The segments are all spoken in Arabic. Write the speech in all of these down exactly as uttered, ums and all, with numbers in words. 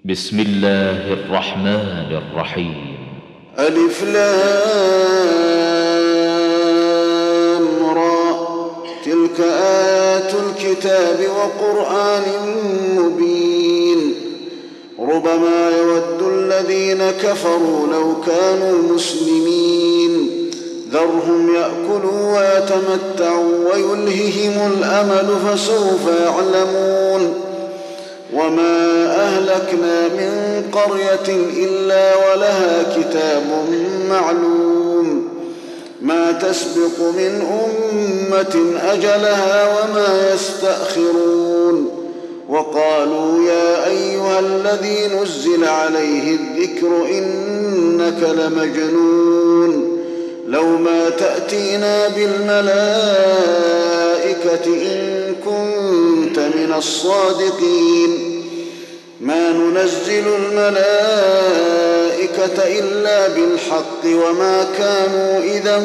بسم الله الرحمن الرحيم. ألف لام را، تلك آيات الكتاب وقرآن مبين. ربما يود الذين كفروا لو كانوا مسلمين، ذرهم يأكلوا ويتمتعوا ويلههم الأمل فسوف يعلمون. وما أهلكنا من قرية إلا ولها كتاب معلوم، ما تسبق من أمة أجلها وما يستأخرون. وقالوا يا أيها الذي نزل عليه الذكر إنك لمجنون، لو ما تأتينا بالملائكة إن كنت من الصادقين. ما ننزل الملائكة إلا بالحق وما كانوا إذا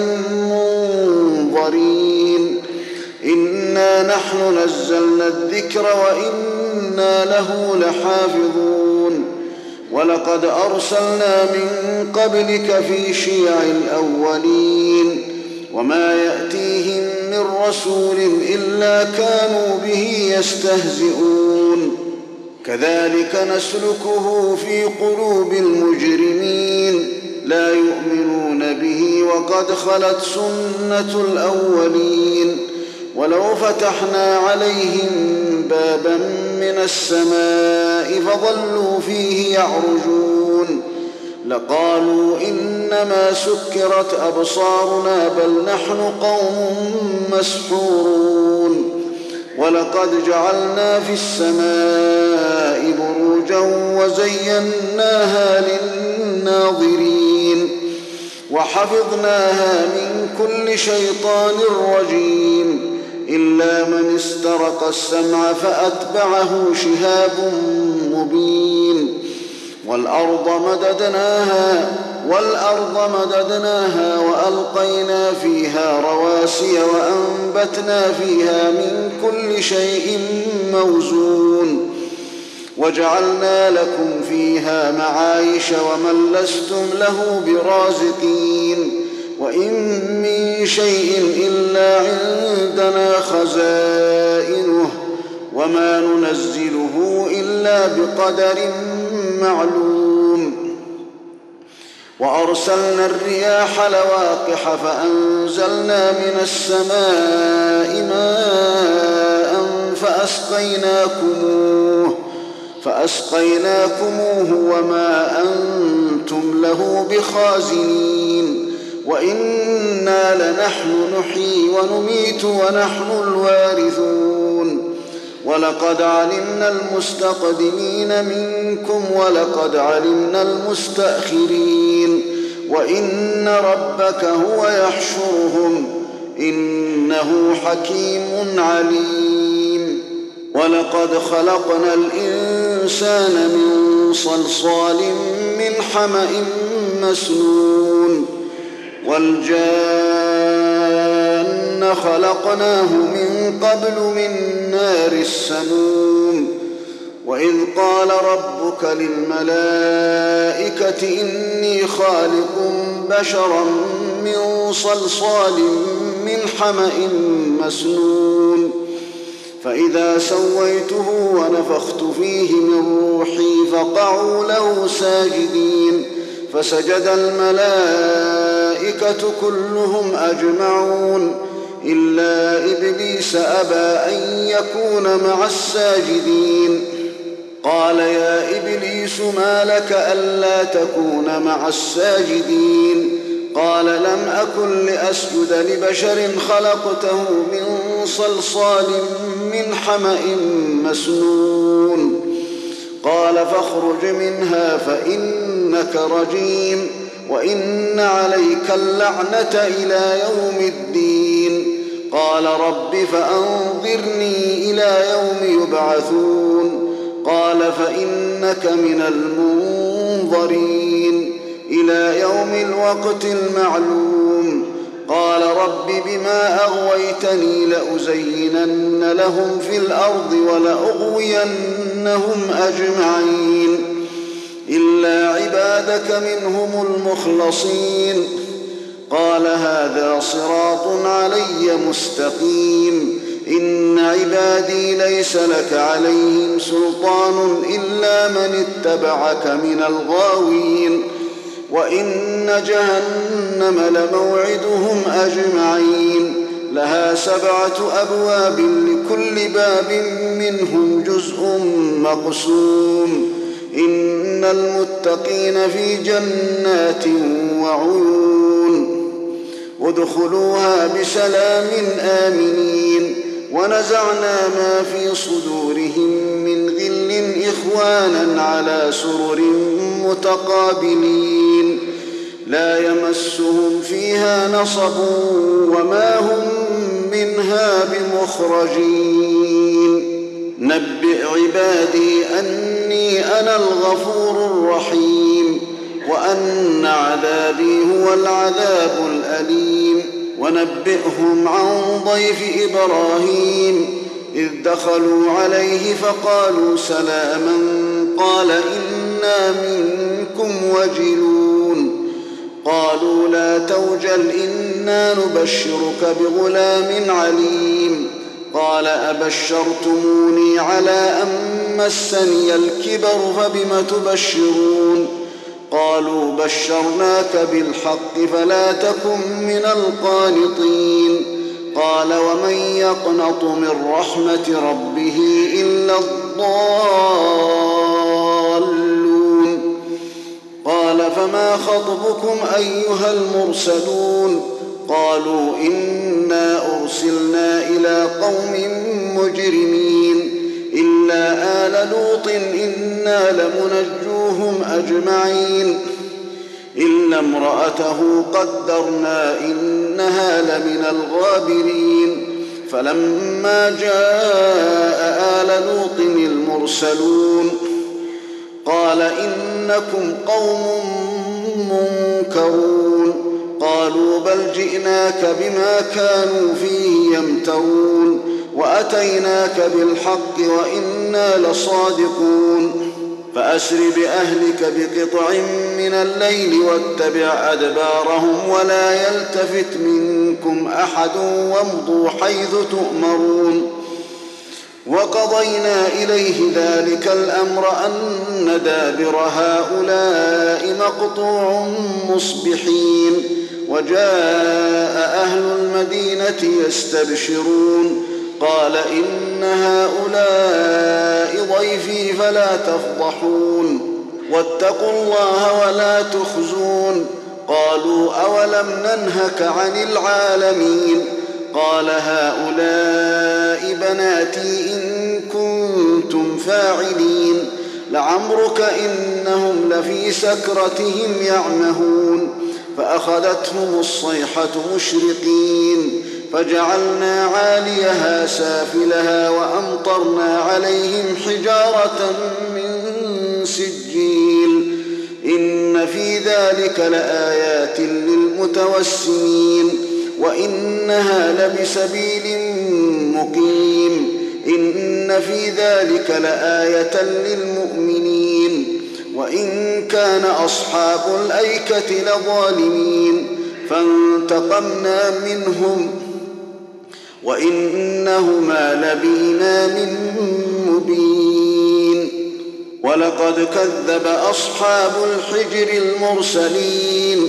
منظرين. إنا نحن نزلنا الذكر وإنا له لحافظون. ولقد أرسلنا من قبلك في شيع الأولين، وما يأتيهم من رسول إلا كانوا به يستهزئون. كذلك نسلكه في قلوب المجرمين، لا يؤمنون به وقد خلت سنة الأولين. ولو فتحنا عليهم بابا من السماء فظلوا فيه يعرجون لقالوا إنما سكرت أبصارنا بل نحن قوم مسحورون. ولقد جعلنا في السماء بروجا وزيناها للناظرين، وحفظناها من كل شيطان رجيم إلا من استرق السمع فأتبعه شهاب مبين. والأرض مددناها والأرض مددناها وألقينا فيها رواسي وأنبتنا فيها من كل شيء موزون. وجعلنا لكم فيها معايش ومن لستم له برازقين. وإن من شيء إلا عندنا خزائنه وما ننزله إلا بقدر معلوم. وأرسلنا الرياح لواقح فأنزلنا من السماء ماء فأسقيناكموه فأسقيناكموه وما أنتم له بخازنين. وإنا لنحن نحيي ونميت ونحن الوارثون. ولقد علمنا المستقدمين منكم ولقد علمنا المستأخرين. وإن ربك هو يحشرهم إنه حكيم عليم. ولقد خلقنا الإنسان من صلصال من حمأ مسنون. والجان خلقناه من قبل من نار السموم. وإذ قال ربك للملائكة إني خالق بشرا من صلصال من حمأ مسنون. فإذا سويته ونفخت فيه من روحي فقعوا له ساجدين. فسجد الملائكة كلهم أجمعون إلا إبليس أبى أن يكون مع الساجدين. قال يا إبليس ما لك ألا تكون مع الساجدين؟ قال لم أكن لأسجد لبشر خلقته من صلصال من حمأ مسنون. قال فاخرج منها فإنك رجيم وإن عليك اللعنة إلى يوم الدين. قال رب فأنظرني إلى يوم يبعثون. قال فإنك من المنظرين إلى يوم الوقت المعلوم. قال رب بما أغويتني لأزينن لهم في الأرض ولأغوينهم أجمعين عبادك منهم المخلصين. قال هذا صراط علي مستقيم. إن عبادي ليس لك عليهم سلطان إلا من اتبعك من الغاوين. وإن جهنم لموعدهم أجمعين. لها سبعة أبواب لكل باب منهم جزء مقسوم. إن المتقين في جنات وعيون. ادخلوها بسلام آمنين. ونزعنا ما في صدورهم من غل إخوانا على سرر متقابلين. لا يمسهم فيها نصب وما هم منها بمخرجين. نبئ عبادي أني أنا الغفور الرحيم وأن عذابي هو العذاب الأليم. ونبئهم عن ضيف إبراهيم إذ دخلوا عليه فقالوا سلاما قال إنا منكم وجلون. قالوا لا توجل إنا نبشرك بغلام عليم. قال أبشرتموني على أن مسني الكبر فبم تبشرون. قالوا بشرناك بالحق فلا تكن من القانطين. قال ومن يقنط من رحمة ربه إلا الضالون. قال فما خطبكم أيها المرسلون؟ قالوا إنا أرسلنا إلى قوم مجرمين إلا آل لوط إنا لمنجوهم أجمعين إلا امرأته قدرنا إنها لمن الغابرين. فلما جاء آل لوط المرسلون قال إنكم قوم منكرون. قالوا بل جئناك بما كانوا فيه يمترون وأتيناك بالحق وإنا لصادقون. فأسر بأهلك بقطع من الليل واتبع أدبارهم ولا يلتفت منكم أحد وامضوا حيث تؤمرون. وقضينا إليه ذلك الأمر أن دابر هؤلاء مقطوع مصبحين. وجاء أهل المدينة يستبشرون قال إن هؤلاء ضيفي فلا تفضحون واتقوا الله ولا تخزون. قالوا أولم ننهك عن العالمين؟ قال هؤلاء بناتي إن كنتم فاعلين. لعمرك إنهم لفي سكرتهم يعمهون. فأخذتهم الصيحة مشرقين فجعلنا عاليها سافلها وأمطرنا عليهم حجارة من سجيل. إن في ذلك لآيات للمتوسمين وإنها لبسبيل مقيم. إن في ذلك لآية للمؤمنين وإن كان أصحاب الأيكة لظالمين فانتقمنا منهم وإنهما لبإمام مبين. ولقد كذب أصحاب الحجر المرسلين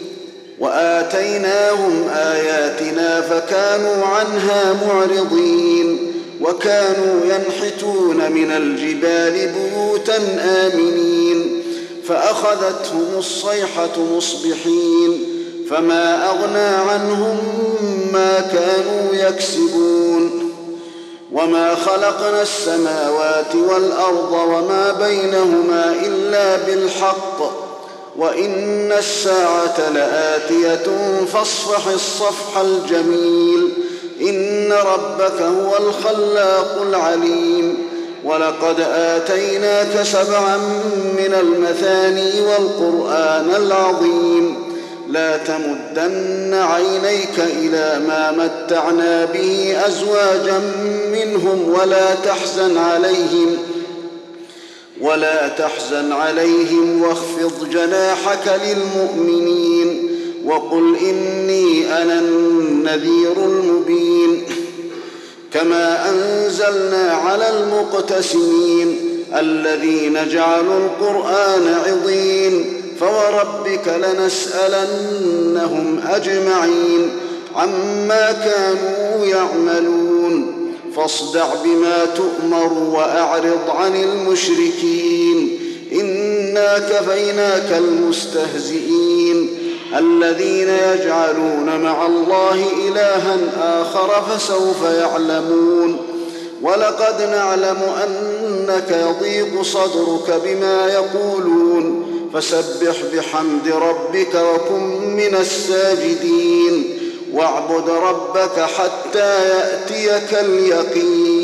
وآتيناهم آياتنا فكانوا عنها معرضين. وكانوا ينحتون من الجبال بيوتا آمنين فأخذتهم الصيحة مصبحين فما أغنى عنهم ما كانوا يكسبون. وما خلقنا السماوات والأرض وما بينهما إلا بالحق وإن الساعة لآتية فاصفح الصفح الجميل. إن ربك هو الخلاق العليم. ولقد آتيناك سبعا من المثاني والقرآن العظيم. لا تمدن عينيك إلى ما متعنا به أزواجا منهم ولا تحزن عليهم ولا تحزن عليهم واخفض جناحك للمؤمنين وقل إني أنا النذير المبين كما أنزلنا على المقتسمين الذين جعلوا القرآن عضين فوربك لنسألنهم أجمعين عما كانوا يعملون فاصدع بما تؤمر وأعرض عن المشركين إنا كفيناك المستهزئين الذين يجعلون مع الله إلها آخر فسوف يعلمون ولقد نعلم أنك يضيق صدرك بما يقولون فسبح بحمد ربك وكن من الساجدين واعبد ربك حتى يأتيك اليقين